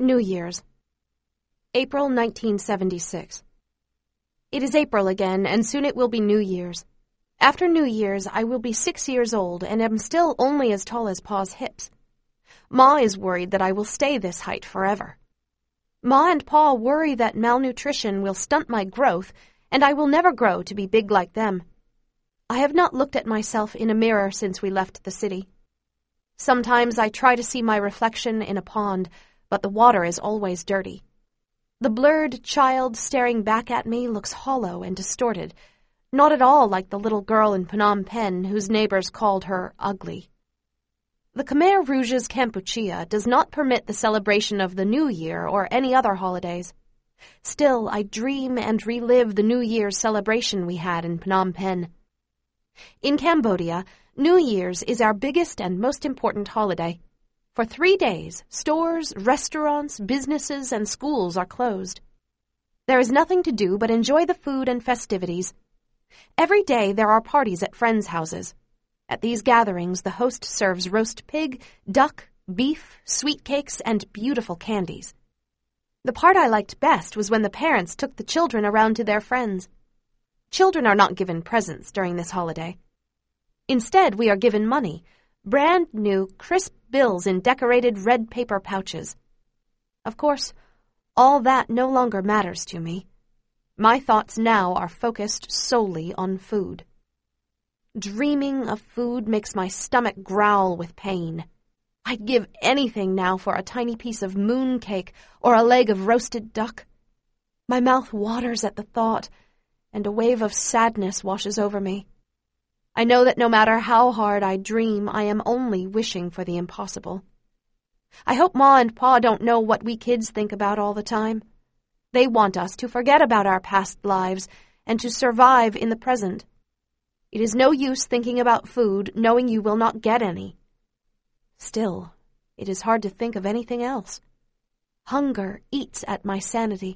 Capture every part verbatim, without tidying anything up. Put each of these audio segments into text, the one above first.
New Year's. April nineteen seventy-six. It is April again, and soon it will be New Year's. After New Year's, I will be six years old and am still only as tall as Pa's hips. Ma is worried that I will stay this height forever. Ma and Pa worry that malnutrition will stunt my growth, and I will never grow to be big like them. I have not looked at myself in a mirror since we left the city. Sometimes I try to see my reflection in a pond, but the water is always dirty. The blurred child staring back at me looks hollow and distorted, not at all like the little girl in Phnom Penh whose neighbors called her ugly. The Khmer Rouge's Kampuchea does not permit the celebration of the New Year or any other holidays. Still, I dream and relive the New Year's celebration we had in Phnom Penh. In Cambodia, New Year's is our biggest and most important holiday. For three days, stores, restaurants, businesses, and schools are closed. There is nothing to do but enjoy the food and festivities. Every day there are parties at friends' houses. At these gatherings, the host serves roast pig, duck, beef, sweet cakes, and beautiful candies. The part I liked best was when the parents took the children around to their friends. Children are not given presents during this holiday. Instead, we are given money, brand new, crisp bills in decorated red paper pouches. Of course, all that no longer matters to me. My thoughts now are focused solely on food. Dreaming of food makes my stomach growl with pain. I'd give anything now for a tiny piece of moon cake or a leg of roasted duck. My mouth waters at the thought, and a wave of sadness washes over me. I know that no matter how hard I dream, I am only wishing for the impossible. I hope Ma and Pa don't know what we kids think about all the time. They want us to forget about our past lives and to survive in the present. It is no use thinking about food, knowing you will not get any. Still, it is hard to think of anything else. Hunger eats at my sanity.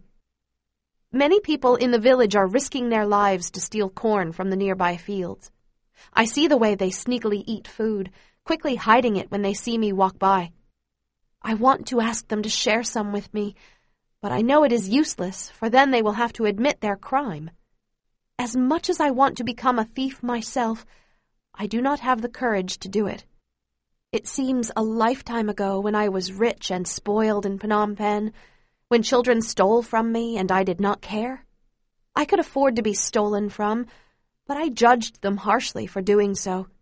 Many people in the village are risking their lives to steal corn from the nearby fields. I see the way they sneakily eat food, quickly hiding it when they see me walk by. I want to ask them to share some with me, but I know it is useless, for then they will have to admit their crime. As much as I want to become a thief myself, I do not have the courage to do it. It seems a lifetime ago when I was rich and spoiled in Phnom Penh, when children stole from me and I did not care. I could afford to be stolen from, but I judged them harshly for doing so.